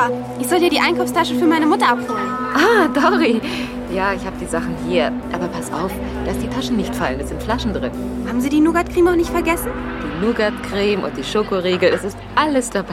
Papa, ich soll dir die Einkaufstasche für meine Mutter abholen. Ah, Dori. Ja, ich habe die Sachen hier. Aber pass auf, dass die Taschen nicht fallen. Es sind Flaschen drin. Haben Sie die Nougat-Creme auch nicht vergessen? Die Nougat-Creme und die Schokoriegel, es ist alles dabei.